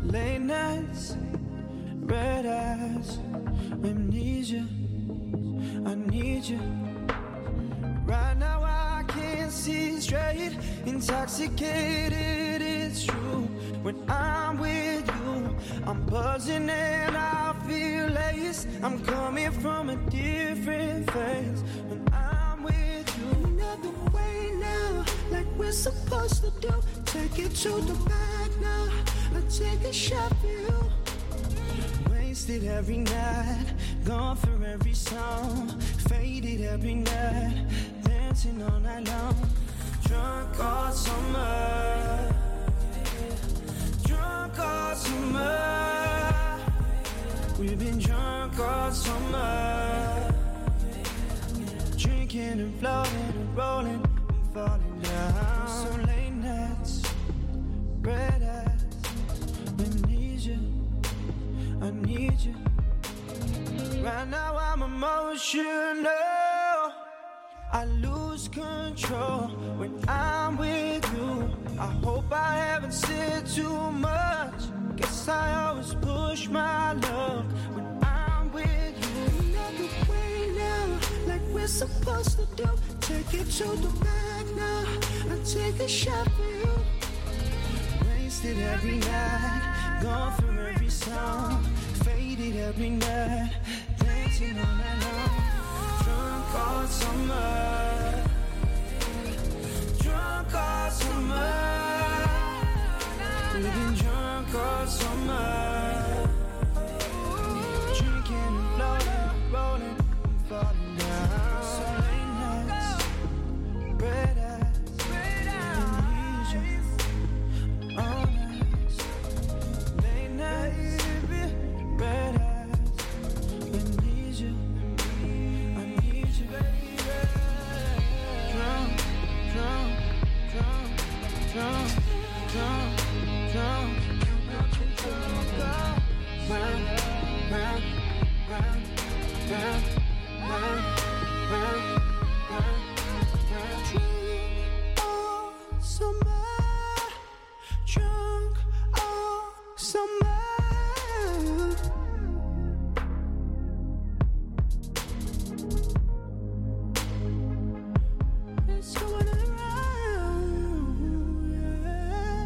nights, red eyes, amnesia. I need you. Right now I can't see straight. Intoxicated, it's true. When I'm with you, I'm buzzing and I feel laced. I'm coming from a different phase. When I'm with you, another way now, like we're supposed to do. Take it to the back now. I take a shot for you. Wasted every night, gone for every song. Faded every night, dancing all night long. Drunk all summer, drunk all summer. We've been drunk all summer, drinking and floating and rolling and falling down. So late nights, red eyes, amnesia. I need you. Right now I'm emotional. I lose control when I'm with you. I hope I haven't said too much. Guess I always push my luck when I'm with you. Another way now, like we're supposed to do. Take it to the back now. I take a shot for you. Wasted every night, gone for every song. Faded every night, dancing all night long. Drunk all summer, drunk all summer. We've been drunk all summer, drinking and floating, rolling and falling down. So late nights, red eyes, amnesia. All nights, late nights, red eyes, amnesia. I need you, baby. Drunk, drunk, drunk, drunk, drunk, drunk. Round, round, round, round, round, round, round, round. Drunk all summer, drunk all summer. It's going around, yeah.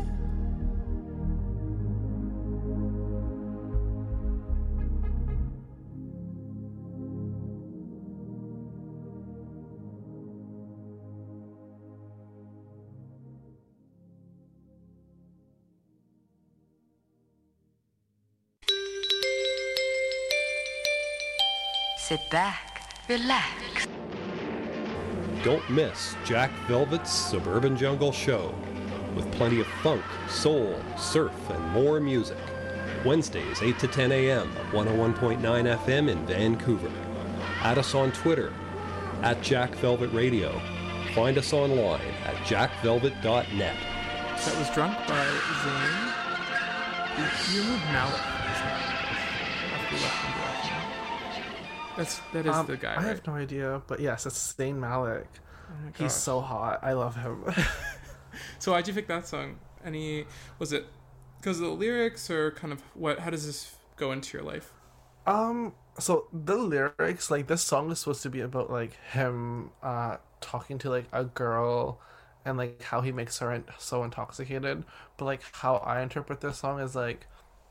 Sit back, relax. Don't miss Jack Velvet's Suburban Jungle Show, with plenty of funk, soul, surf, and more music. Wednesdays, 8 to 10 a.m., 101.9 FM in Vancouver. Add us on Twitter, at Jack Velvet Radio. Find us online at jackvelvet.net. That was Drunk by Zayn. You moved Malik. After Left and Direction. That is the guy, I right? have no idea, but yes, it's Zayn Malik. Oh my He's gosh. so hot. I love him. So why'd you pick that song? Was it because the lyrics or kind of what? How does this go into your life? So the lyrics, like this song is supposed to be about like him talking to like a girl and like how he makes her so intoxicated. But like how I interpret this song is like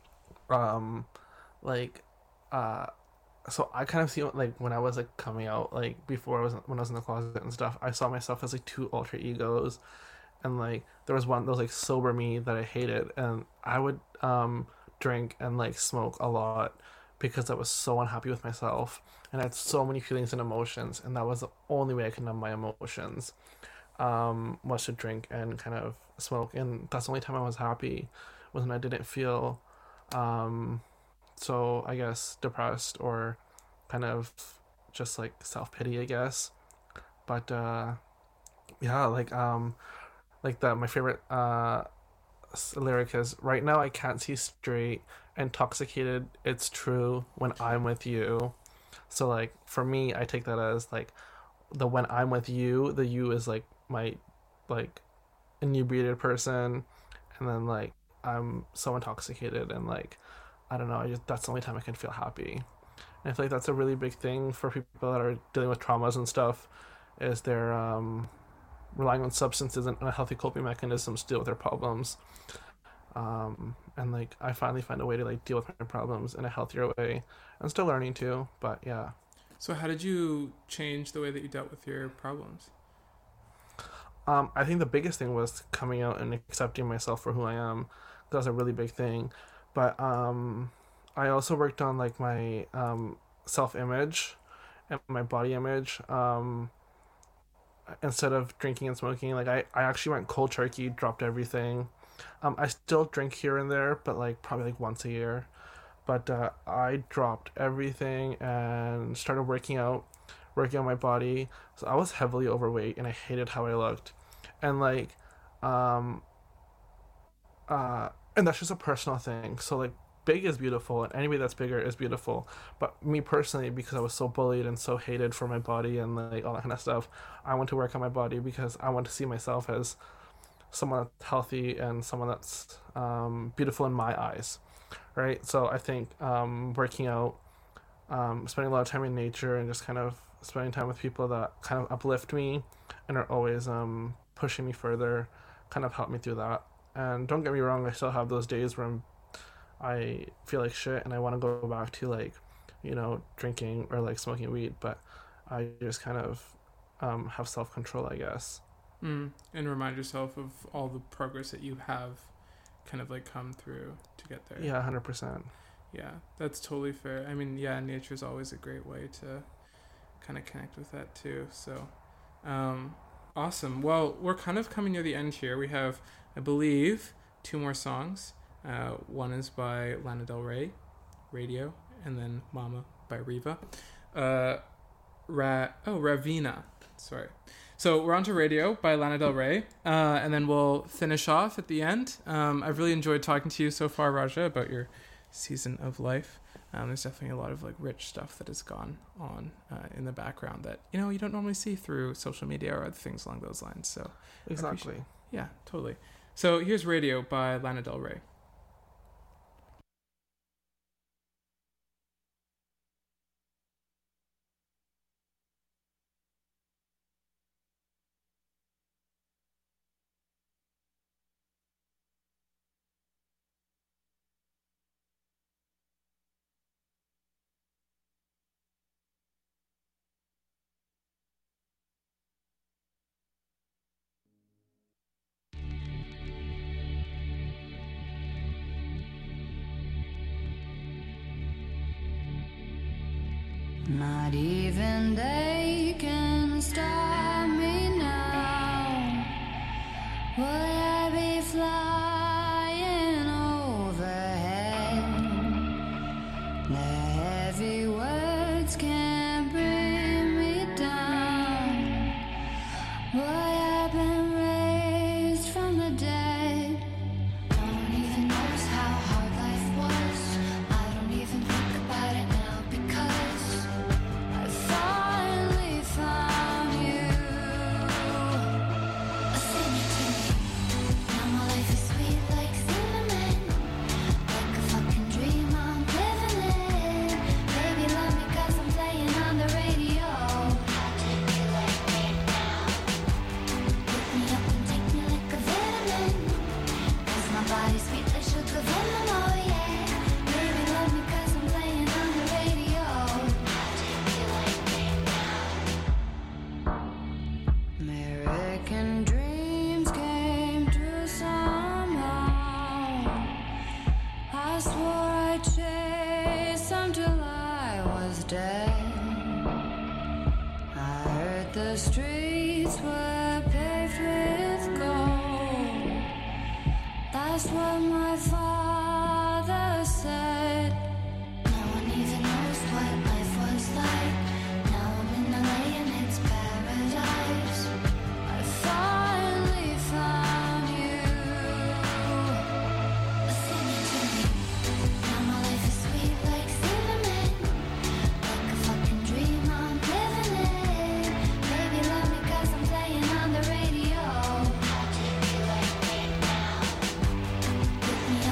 so I kind of see like when I was like coming out, like before when I was in the closet and stuff, I saw myself as like two alter egos, and like there was one that was like sober me that I hated, and I would drink and like smoke a lot because I was so unhappy with myself and I had so many feelings and emotions, and that was the only way I could numb my emotions, was to drink and kind of smoke, and that's the only time I was happy was when I didn't feel so I guess depressed or kind of just like self-pity, I guess. But yeah, like my favorite lyric is, right now I can't see straight, intoxicated, it's true when I'm with you. So like for me, I take that as like the when I'm with you, the you is like my like inebriated person, and then like I'm so intoxicated and like, I don't know, that's the only time I can feel happy. And I feel like that's a really big thing for people that are dealing with traumas and stuff, is they're relying on substances and unhealthy coping mechanisms to deal with their problems. And like, I finally find a way to like deal with my problems in a healthier way. I'm still learning to, but yeah. So how did you change the way that you dealt with your problems? I think the biggest thing was coming out and accepting myself for who I am. That was a really big thing. But I also worked on like my self-image and my body image. Instead of drinking and smoking, like I actually went cold turkey, dropped everything. I still drink here and there, but like probably like once a year. But I dropped everything and started working on my body. So I was heavily overweight and I hated how I looked. And like and that's just a personal thing. So like, big is beautiful and anybody that's bigger is beautiful. But me personally, because I was so bullied and so hated for my body and like all that kind of stuff, I want to work on my body because I want to see myself as someone that's healthy and someone that's beautiful in my eyes, right? So I think working out, spending a lot of time in nature and just kind of spending time with people that kind of uplift me and are always pushing me further kind of helped me through that. And don't get me wrong, I still have those days where I feel like shit and I want to go back to like, you know, drinking or like smoking weed, but I just kind of have self-control, I guess. And remind yourself of all the progress that you have kind of like come through to get there. Yeah, 100%. Yeah, that's totally fair. I mean, yeah, nature is always a great way to kind of connect with that too. So, awesome. Well, we're kind of coming near the end here. We have, I believe, 2 more songs. One is by Lana Del Rey, Radio, and then Mama by Riva. Ravina. Sorry. So we're on to Radio by Lana Del Rey, and then we'll finish off at the end. I've really enjoyed talking to you so far, Raja, about your season of life. There's definitely a lot of like rich stuff that has gone on in the background that, you know, you don't normally see through social media or other things along those lines. So exactly. Yeah, totally. So here's Radio by Lana Del Rey. Not even they can stop me now. Would I be flying overhead? The heavy words can't bring me down. Would I been raised from the dead? No one even knows how hard life was. I don't even think about it now because I finally found you. Sing it to me. Now my life is sweet like cinnamon, like a fucking dream I'm living in. Baby, love me 'cause I'm playing on the radio. How do you like me now? Pick me up and take me like a vitamin, 'cause my body's sweet like sugar venom, oh yeah. Baby, love me 'cause I'm playing on the radio. How do you like me now? American dreams came true somehow. I swore I'd chase them till I was dead. I heard the streets were paved with gold. That's what my father said. No one even knows what life was like. Now I'm in LA and it's paradise. I finally found you. Sing it to me. Now my life is sweet like cinnamon, like a fucking dream I'm living in. Baby, love me 'cause I'm playing on the radio. How do you like me now? Pick me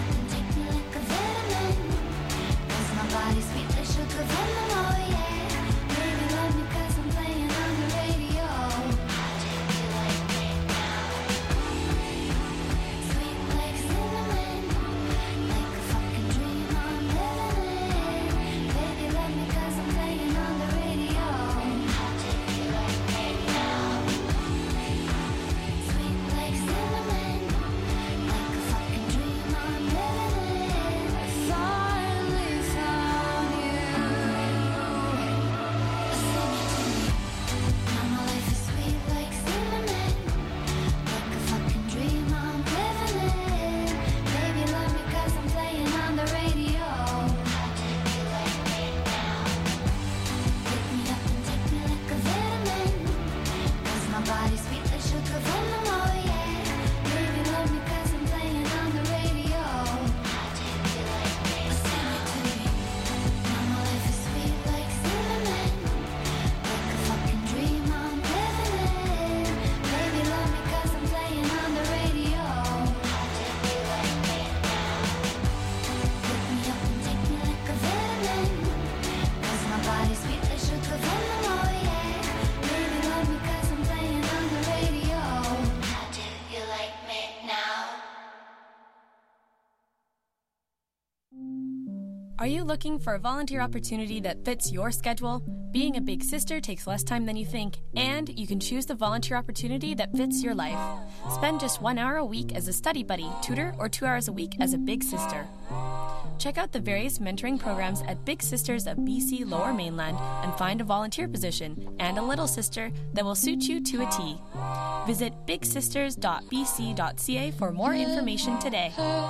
Are you looking for a volunteer opportunity that fits your schedule? Being a big sister takes less time than you think, and you can choose the volunteer opportunity that fits your life. Spend just 1 hour a week as a study buddy, tutor, or 2 hours a week as a big sister. Check out the various mentoring programs at Big Sisters of BC Lower Mainland and find a volunteer position and a little sister that will suit you to a T. Visit bigsisters.bc.ca for more information today.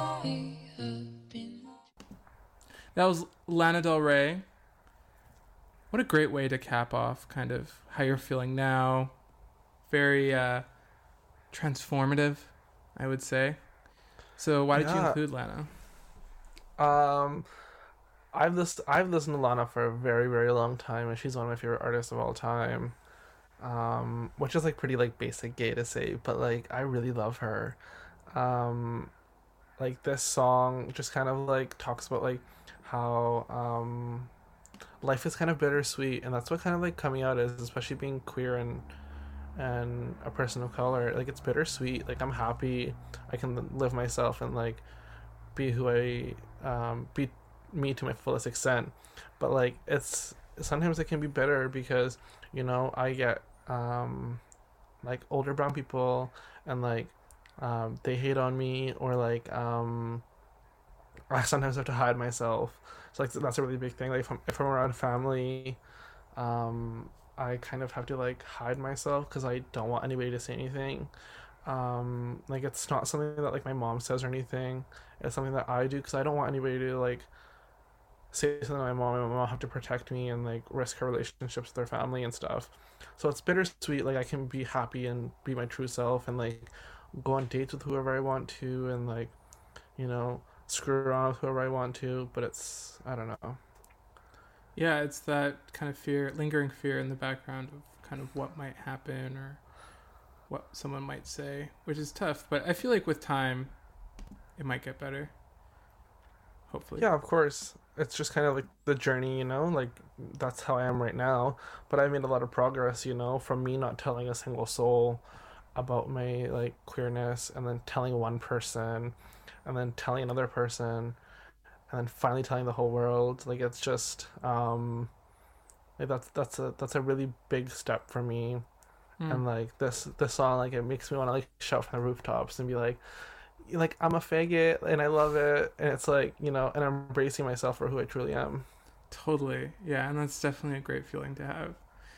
That was Lana Del Rey. What a great way to cap off kind of how you're feeling now. Very transformative, I would say. So why did you include Lana? I've listened to Lana for a very, very long time, and she's one of my favorite artists of all time. Which is like pretty like basic gay to say, but like I really love her. Like this song just kind of like talks about like how life is kind of bittersweet, and that's what kind of like coming out is, especially being queer and a person of color. Like it's bittersweet. Like I'm happy I can live myself and like be who I be me to my fullest extent, but like it's sometimes it can be bitter because, you know, I get like older brown people and like they hate on me, or like I sometimes have to hide myself. So like that's a really big thing. Like if I'm around family, I kind of have to like hide myself because I don't want anybody to say anything. Like it's not something that like my mom says or anything. It's something that I do because I don't want anybody to like say something to my mom, and my mom have to protect me and like risk her relationships with their family and stuff. So it's bittersweet. Like I can be happy and be my true self and like go on dates with whoever I want to, and like, you know, screw around with whoever I want to, but it's, I don't know. Yeah, it's that kind of fear, lingering fear in the background of kind of what might happen or what someone might say, which is tough, but I feel like with time it might get better, hopefully. Yeah, of course. It's just kind of like the journey, you know, like that's how I am right now, but I've made a lot of progress, you know, from me not telling a single soul about my like queerness, and then telling one person, and then telling another person, and then finally telling the whole world. Like it's just like that's a really big step for me. And like this song, like it makes me want to like shout from the rooftops and be like I'm a faggot and I love it, and it's like, you know, and I'm embracing myself for who I truly am. Totally. Yeah, and that's definitely a great feeling to have.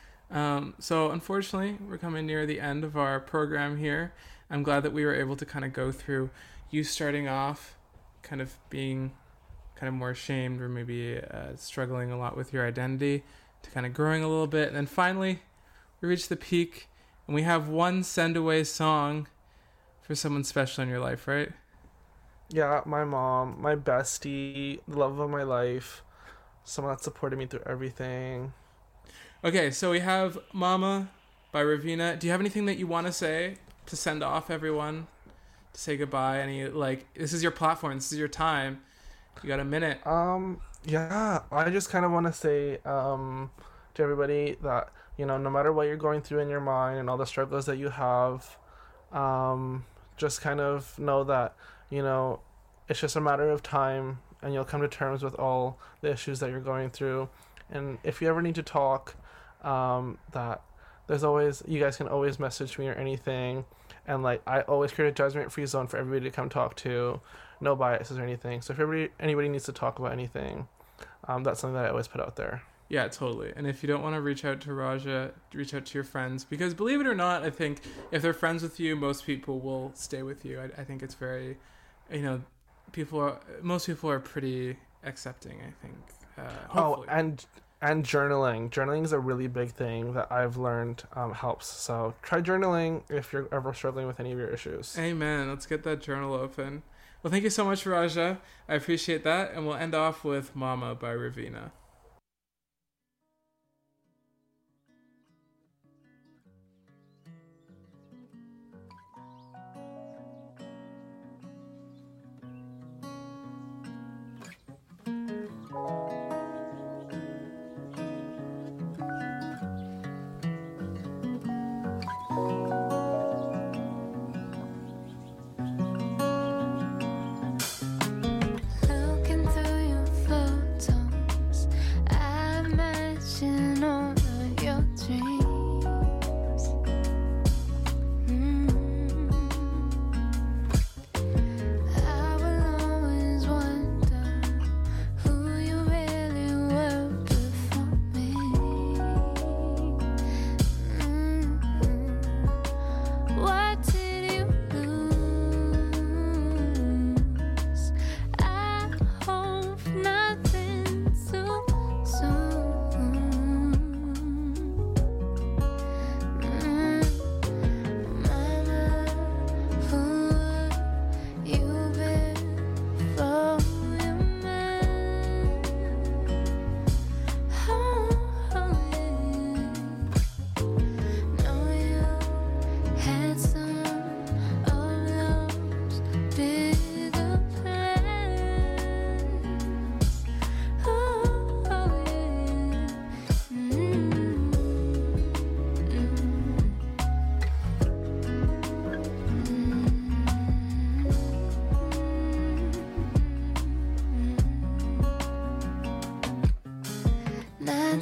So unfortunately we're coming near the end of our program here. I'm glad that we were able to kind of go through you starting off kind of being kind of more ashamed, or maybe struggling a lot with your identity, to kind of growing a little bit, and then finally we reached the peak and we have one send away song for someone special in your life, right? Yeah, my mom, my bestie, the love of my life, someone that supported me through everything. Okay, so we have Mama by Raveena. Do you have anything that you want to say to send off everyone, to say goodbye? Any, like, this is your platform, this is your time. You got a minute. Yeah, I just kind of want to say to everybody that, you know, no matter what you're going through in your mind and all the struggles that you have, just kind of know that, you know, it's just a matter of time, and you'll come to terms with all the issues that you're going through. And if you ever need to talk, that there's always, you guys can always message me or anything. And like, I always create a judgment-free zone for everybody to come talk to, no biases or anything. So if anybody needs to talk about anything, that's something that I always put out there. Yeah, totally. And if you don't want to reach out to Raja, reach out to your friends, because believe it or not, I think if they're friends with you, most people will stay with you. I think it's very, you know, most people are pretty accepting, I think. Hopefully. Oh, and journaling is a really big thing that I've learned helps. So try journaling if you're ever struggling with any of your issues. Amen. Let's get that journal open. Well, thank you so much, Raja. I appreciate that. And we'll end off with Mama by Raveena. Looking through your photos,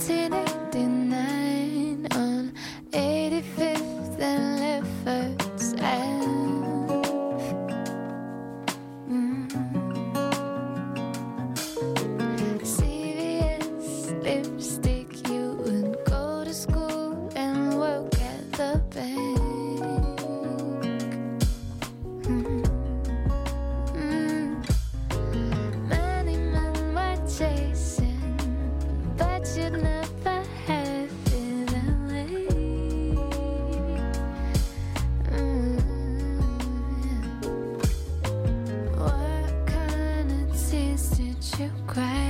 1989 on 85th and Lefferts Ave. CVS lipstick, you would go to school and work at the bank. Many men were chasing, but you'd never have it that way. What kind of tears did you cry?